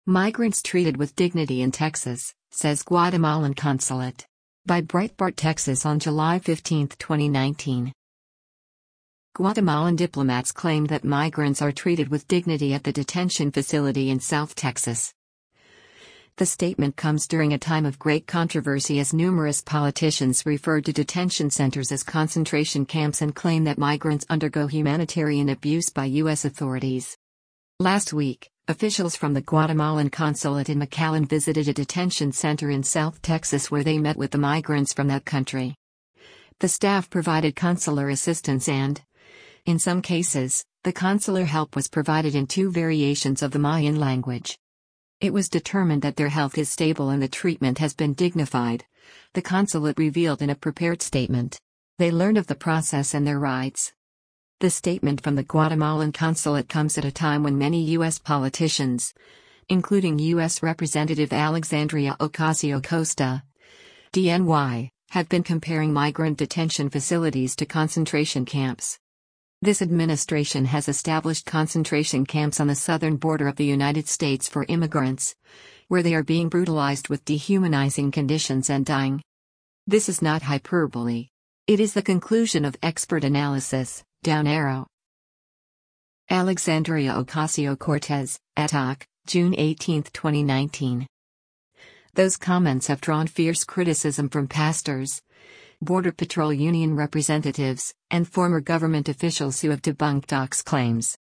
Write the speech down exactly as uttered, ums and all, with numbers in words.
Migrants treated with dignity in Texas, says Guatemalan consulate. By Breitbart Texas on July fifteenth, twenty nineteen. Guatemalan diplomats claim that migrants are treated with dignity at the detention facility in South Texas. The statement comes during a time of great controversy as numerous politicians refer to detention centers as concentration camps and claim that migrants undergo humanitarian abuse by U S authorities. Last week, officials from the Guatemalan consulate in McAllen visited a detention center in South Texas where they met with the migrants from that country. The staff provided consular assistance and, in some cases, the consular help was provided in two variations of the Mayan language. It was determined that their health is stable and the treatment has been dignified, the consulate revealed in a prepared statement. They learned of the process and their rights. The statement from the Guatemalan consulate comes at a time when many U S politicians, including U S Representative Alexandria Ocasio-Costa, D N Y, have been comparing migrant detention facilities to concentration camps. This administration has established concentration camps on the southern border of the United States for immigrants, where they are being brutalized with dehumanizing conditions and dying. This is not hyperbole. It is the conclusion of expert analysis. Down arrow. Alexandria Ocasio-Cortez, A T O C, June eighteenth, twenty nineteen. Those comments have drawn fierce criticism from pastors, Border Patrol Union representatives, and former government officials who have debunked O C's claims.